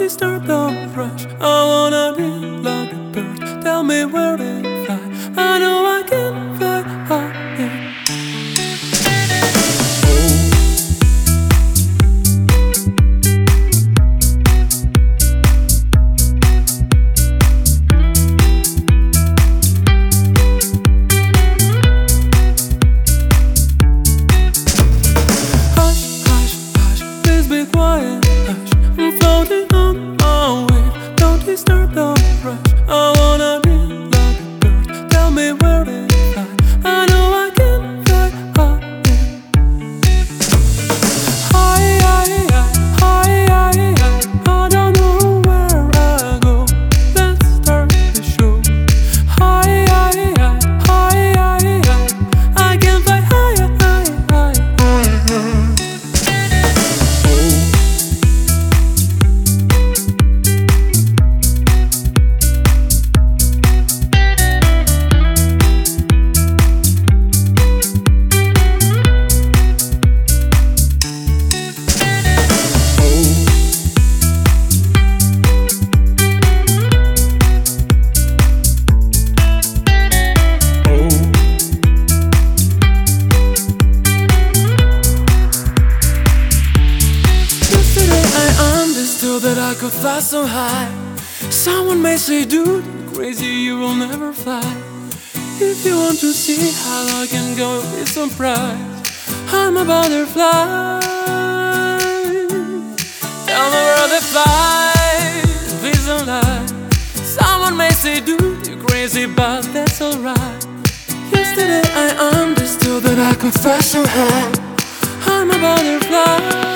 disturb the rush. I wanna be like a bird. Tell me where to fly. I know I can fly high. Disturb the rush. I wanna be like a bird. Tell me where to fly. I know I can fly high. High, high, high, high, high. I don't know where I go. Let's start the show. High, high, high, high, high, high. I can fly higher, higher, higher, higher. That I could fly so high. Someone may say, dude, crazy, you will never fly. If you want to see how I can go, be surprised. I'm a butterfly. Tell me where they fly, please don't lie. Someone may say, dude, you're crazy, but that's alright. Yesterday I understood that I could fly so high. I'm a butterfly.